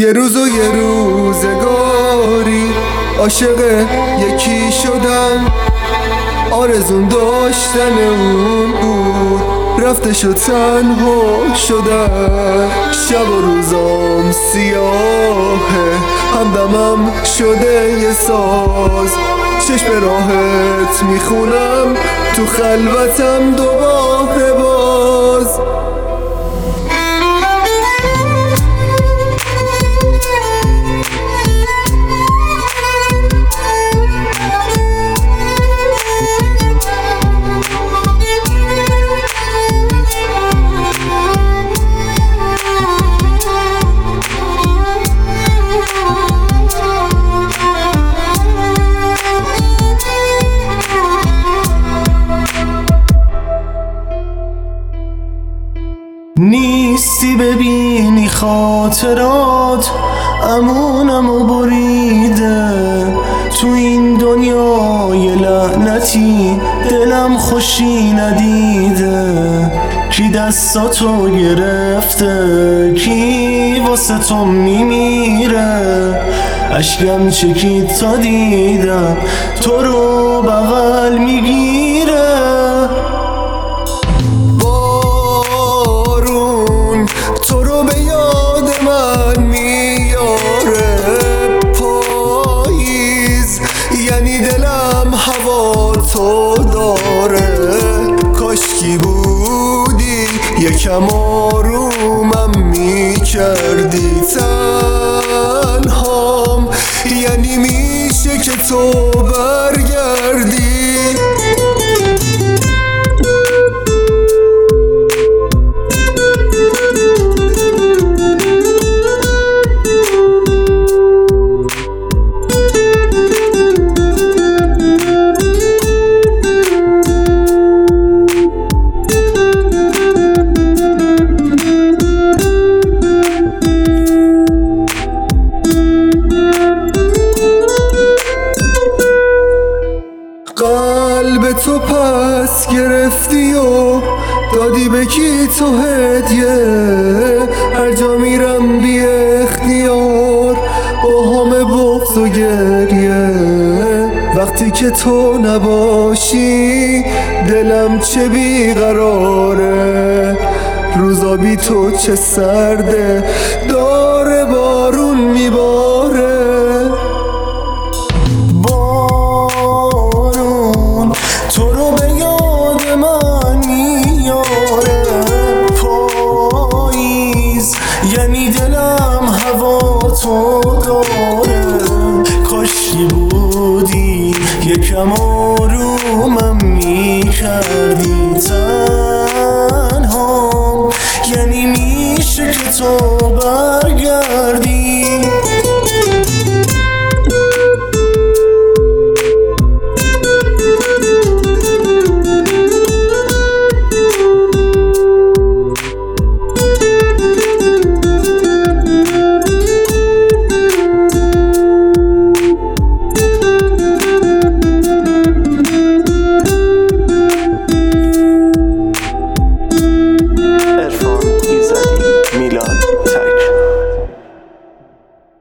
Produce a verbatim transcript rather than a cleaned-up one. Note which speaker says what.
Speaker 1: یه روز و یه روزگاری عاشق یکی شدم، آرزون داشتن اون بود، رفته شد تنها شدم. شب و روزام سیاهه، همدمم شده یه ساز، چشم راحت میخونم تو خلوتم دوباره باز.
Speaker 2: نیستی ببینی خاطرات امونمو بریده، تو این دنیای لعنتی دلم خوشی ندیده. کی دستاتو گرفته، کی واسه تو میمیره، اشکم چکید تا دیدم تو رو بغل میگیره.
Speaker 1: تو رو به یاد من میاره، پاییز یعنی دلم هوا تو داره. کاشکی بودی یکم آرومم میکردی، تنهام یعنی میشه که تو برگردی. قلب تو پس گرفتی و دادی به کی تو هدیه، هر جا میرم بی اختیار با همه بغض و گریه. وقتی که تو نباشی دلم چه بیقراره، روزا بی تو چه سرده، داره بارون میباره.
Speaker 2: تو رو به یاد من میاره، پاییز یعنی دلم هوا تو داره. کاشکی بودی یکم آرومم میکردی، تنهام یعنی میشه که تو برگردی.